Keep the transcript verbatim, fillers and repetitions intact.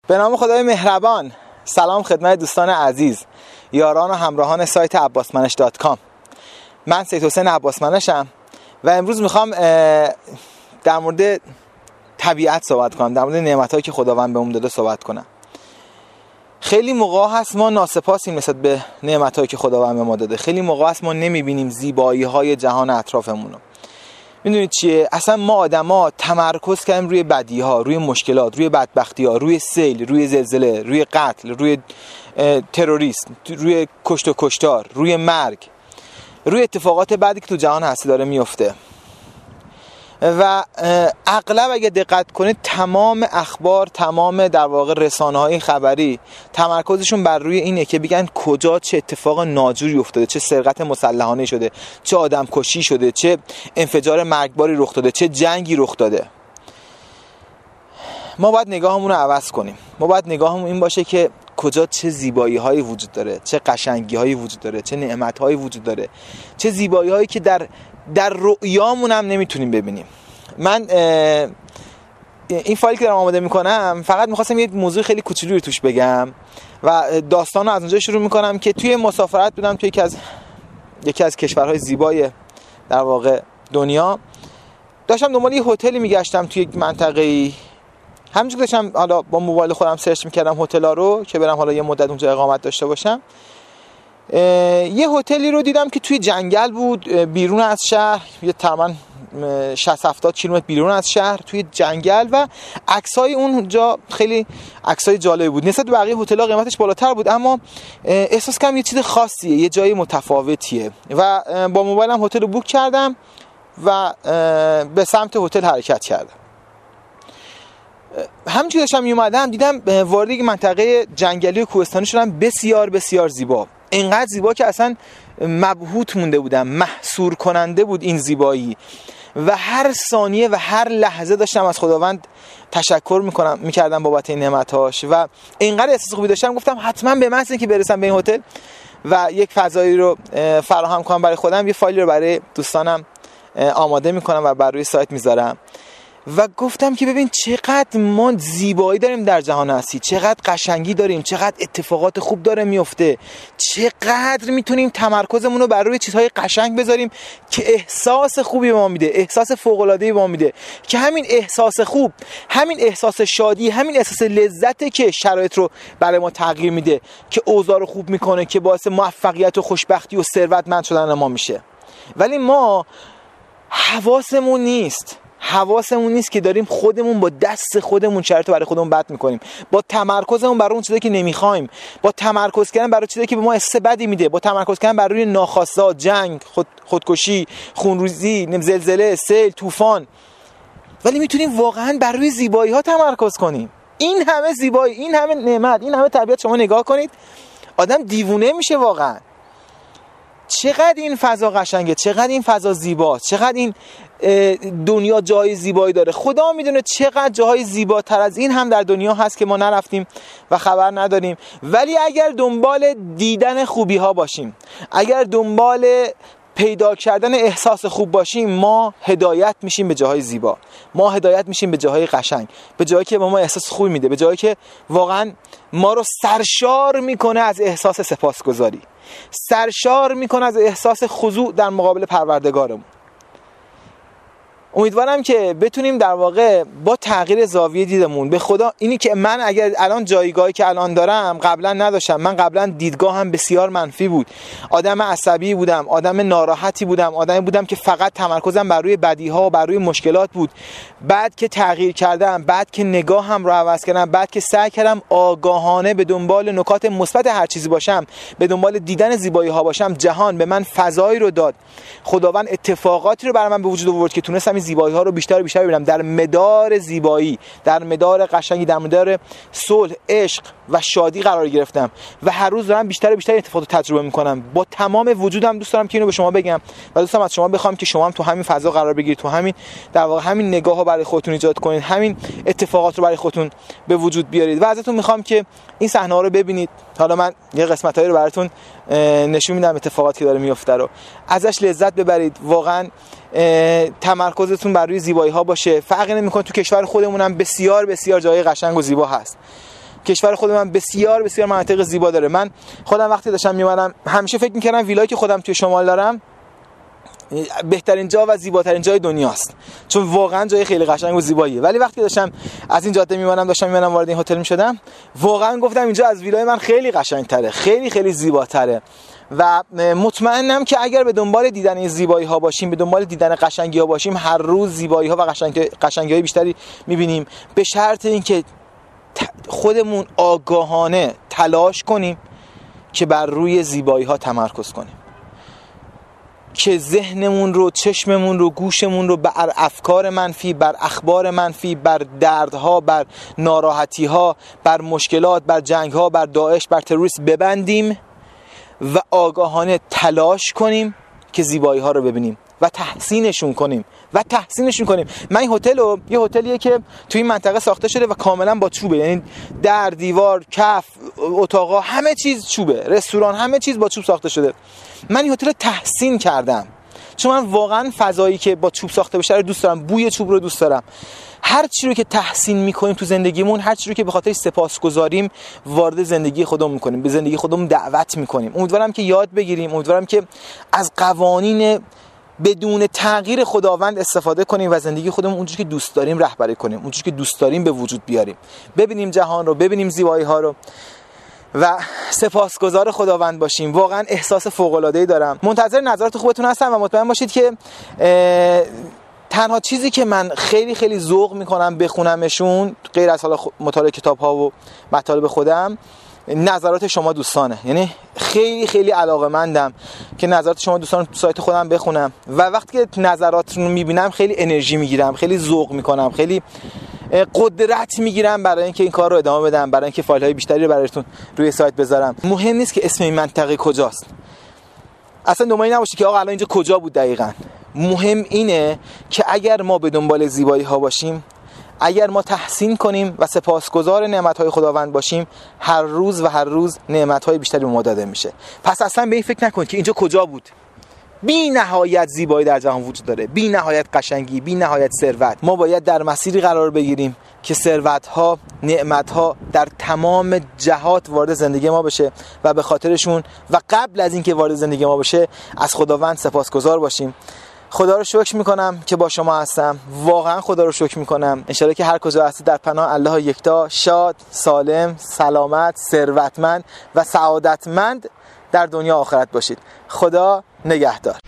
به نام خدای مهربان. سلام خدمت دوستان عزیز، یاران و همراهان سایت عباس منش دات کام. من سید حسین عباس منشم و امروز میخوام در مورد طبیعت صحبت کنم، در مورد نعمتایی که خداوند بهمون داده صحبت کنم. خیلی موقع هست ما ناسپاسیم نسبت به نعمتایی که خداوند به ما داده. خیلی موقع هست ما نمیبینیم زیبایی‌های جهان اطرافمون رو. میدونید چیه؟ اصلا ما آدما تمرکز کردیم روی بدی‌ها، روی مشکلات، روی بدبختی‌ها، روی سیل، روی زلزله، روی قتل، روی تروریسم، روی کشت و کشتار، روی مرگ، روی اتفاقات بعدی که تو جهان هستی داره میفته. و اغلب اگه دقت کنید تمام اخبار، تمام در واقع رسانه‌های خبری تمرکزشون بر روی اینه که بگن کجا چه اتفاق ناجوری افتاده، چه سرقت مسلحانه شده، چه آدم کشی شده، چه انفجار مرگباری رخ داده، چه جنگی رخ داده. ما باید نگاهمون رو عوض کنیم. ما باید نگاهمون این باشه که کجا چه زیبایی‌هایی وجود داره، چه قشنگی‌هایی وجود داره، چه نعمت‌هایی وجود داره، چه زیبایی‌هایی که در در رؤیامون هم نمیتونیم ببینیم. من این فایلی که دارم آماده میکنم فقط میخواستم یه موضوع خیلی کوچولو رو توش بگم و داستان رو از اونجا شروع میکنم که توی مسافرت بودم توی یکی از یکی از کشورهای زیبای در واقع دنیا. داشتم دنبال یه هتلی میگشتم توی یک منطقه‌ای. همینجوری داشتم حالا با موبایل خودم سرچ میکردم هتل‌ها رو که برم حالا یه مدت اونجا اقامت داشته باشم. یه هتلی رو دیدم که توی جنگل بود، بیرون از شهر، یه تقریباً شصت هفتاد کیلومتر بیرون از شهر توی جنگل، و عکسای اونجا خیلی عکسای جالب بود. نسبت به بقیه هتل‌ها قیمتش بالاتر بود، اما احساس کردم یه چیز خاصیه، یه جای متفاوتیه و با موبایلم هتل رو بوک کردم و به سمت هتل حرکت کردم. همینجوری داشتم میومدم دیدم وارد یک منطقه جنگلی و کوهستانی شدم، بسیار بسیار زیبا. اینقدر زیبا که اصلا مبهوت مونده بودم، محصور کننده بود این زیبایی و هر ثانیه و هر لحظه داشتم از خداوند تشکر میکنم میکردم بابت این نعمتاش و اینقدر احساس خوبی داشتم گفتم حتما به من که برسم به این هتل و یک فضایی رو فراهم کنم برای خودم، یه فایلی رو برای دوستانم آماده میکنم و بر روی سایت میذارم و گفتم که ببین چقدر ما زیبایی داریم در جهان هستی، چقدر قشنگی داریم، چقدر اتفاقات خوب داره میفته، چقدر میتونیم تمرکزمون رو بر روی چیزهای قشنگ بذاریم که احساس خوبی به ما میده، احساس فوق‌العاده‌ای به ما میده، که همین احساس خوب، همین احساس شادی، همین احساس لذته که شرایط رو برای ما تغییر میده، که اوضاع رو خوب میکنه، که باعث موفقیت و خوشبختی و ثروتمند شدن ما میشه. ولی ما حواسمون نیست حواسمون نیست که داریم خودمون با دست خودمون شرایط برای خودمون بد میکنیم، با تمرکزمون برای اون چیزایی که نمیخوایم، با تمرکز کردن برای چیزایی که به ما حس بدی میده، با تمرکز کردن برای ناخواسته، جنگ، خود خودکشی، خونریزی، زلزله، سیل، طوفان. ولی میتونیم واقعا بر روی زیبایی ها تمرکز کنیم. این همه زیبایی، این همه نعمت، این همه طبیعت، شما نگاه کنید آدم دیوونه میشه واقعا. چقدر این فضا قشنگه، چقدر این فضا زیباست، چقدر این دنیا جای زیبایی داره. خدا میدونه چقدر جاهای زیباتر از این هم در دنیا هست که ما نرفتیم و خبر نداریم. ولی اگر دنبال دیدن خوبی ها باشیم، اگر دنبال پیدا کردن احساس خوب باشیم، ما هدایت میشیم به جاهای زیبا، ما هدایت میشیم به جاهای قشنگ، به جایی که به ما احساس خوبی میده، به جایی که واقعا ما رو سرشار میکنه از احساس سپاسگزاری، سرشار میکنه از احساس خضوع در مقابل پروردگارمون. امیدوارم که بتونیم در واقع با تغییر زاویه دیدمون به خدا، اینی که من اگر الان جایگاهی که الان دارم قبلا نداشتم، من قبلا دیدگاهم بسیار منفی بود، آدم عصبی بودم، آدم ناراحتی بودم، آدمی بودم که فقط تمرکزم بر روی بدیها و بر روی مشکلات بود. بعد که تغییر کردم، بعد که نگاهم رو عوض کردم، بعد که سعی کردم آگاهانه به دنبال نکات مثبت هر چیزی باشم، به دنبال دیدن زیبایی ها باشم، جهان به من فضایی رو داد، خداوند اتفاقاتی رو برای من به وجود آورد که تونستم زیبایی ها رو بیشتر و بیشتر ببینم، در مدار زیبایی، در مدار قشنگی، در مدار صلح، عشق و شادی قرار گرفتم و هر روز دارم بیشتر و بیشتر اتفاقات تجربه میکنم. با تمام وجودم دوست دارم که اینو به شما بگم و دوستم از شما بخوام که شما هم تو همین فضا قرار بگیرید، تو همین در واقع همین نگاهو برای خودتون ایجاد کنید، همین اتفاقات رو برای خودتون به وجود بیارید. و ازتون میخوام که این صحنه‌ها رو ببینید. حالا من یه قسمتایی رو براتون نشون میدم، اتفاقاتی که داره میفته رو ازش لذت ببرید. واقعا تمرکزتون بر روی زیبایی ها باشه. فرقی نمیکنه تو کشور خودمون هم بسیار بسیار جای قشنگ و زیبا هست. کشور خود من بسیار بسیار مناطق زیبا داره. من خودم وقتی داشتم میمدم همیشه فکر میکردم ویلایی که خودم توی شمال دارم بهترین جا و زیباترین جای دنیاست، چون واقعا جای خیلی قشنگ و زیباییه. ولی وقتی داشتم از این جاده میمونم داشتم میمونم وارد این هتل میشدم، واقعا گفتم اینجا از ویلای من خیلی قشنگتره، خیلی خیلی زیباتره. و مطمئنم که اگر به دنبال دیدن این زیبایی ها باشیم، به دنبال دیدن قشنگی ها باشیم، هر روز زیبایی ها و قشنگی قشنگی های بیشتری میبینیم، به شرط اینکه خودمون آگاهانه تلاش کنیم که بر روی زیبایی ها تمرکز کنیم، که ذهنمون رو، چشممون رو، گوشمون رو بر افکار منفی، بر اخبار منفی، بر دردها، بر ناراحتی‌ها، بر مشکلات، بر جنگ‌ها، بر داعش، بر تروریسم ببندیم و آگاهانه تلاش کنیم که زیبایی‌ها رو ببینیم و تحسینشون کنیم و تحسینشون کنیم. من این هتل رو، یه هتلیه که توی این منطقه ساخته شده و کاملا با چوبه، یعنی در، دیوار، کف، اتاقا، همه چیز چوبه، رستوران، همه چیز با چوب ساخته شده. من این هتل رو تحسین کردم چون من واقعا فضایی که با چوب ساخته بشه رو دوست دارم، بوی چوب رو دوست دارم. هر چی رو که تحسین میکنیم تو زندگیمون، هر چی رو که به خاطر سپاسگزاریم وارد زندگی خودمون میکنیم، به زندگی خودمون دعوت میکنیم. امیدوارم که یاد بگیریم، امیدوارم که از قوانین بدون تغییر خداوند استفاده کنیم و زندگی خودمون اونجوری که دوست داریم رهبری کنیم، اونجوری که دوست داریم به وجود بیاریم، ببینیم جهان رو، ببینیم زیبایی ها رو و سپاسگزار خداوند باشیم. واقعا احساس فوق العاده ای دارم. منتظر نظرات خوبتون هستم و مطمئن باشید که تنها چیزی که من خیلی خیلی ذوق میکنم بخونمشون، غیر از حالا مطالعه کتاب ها و مطالب خودم، نظرات شما دوستانه. یعنی خیلی خیلی علاقه‌مندم که نظرات شما دوستان تو سایت خودم بخونم و وقتی که نظراتتون رو میبینم خیلی انرژی میگیرم، خیلی ذوق میکنم، خیلی قدرت میگیرم برای اینکه این کار رو ادامه بدم، برای اینکه فایل های بیشتری رو براتون روی سایت بذارم. مهم نیست که اسم این منطقه کجاست، اصلا دنبالی نباشید که آقا الان اینجا کجا بود دقیقاً. مهم اینه که اگر ما به دنبال زیبایی ها باشیم، اگر ما تحسین کنیم و سپاسگزار نعمت‌های خداوند باشیم، هر روز و هر روز نعمت‌های بیشتری به ما داده میشه. پس اصلا به این فکر نکنید که اینجا کجا بود. بی نهایت زیبایی در جهان وجود داره، بی نهایت قشنگی، بی نهایت ثروت. ما باید در مسیری قرار بگیریم که ثروت‌ها، نعمت‌ها در تمام جهات وارد زندگی ما بشه و به خاطرشون و قبل از اینکه وارد زندگی ما بشه از خداوند سپاسگزار باشیم. خدا رو شکر میکنم که با شما هستم، واقعا خدا رو شکر میکنم. انشالله که هر کجا هستید در پناه الله یکتا شاد، سالم، سلامت، ثروتمند و سعادتمند در دنیا آخرت باشید. خدا نگهدار.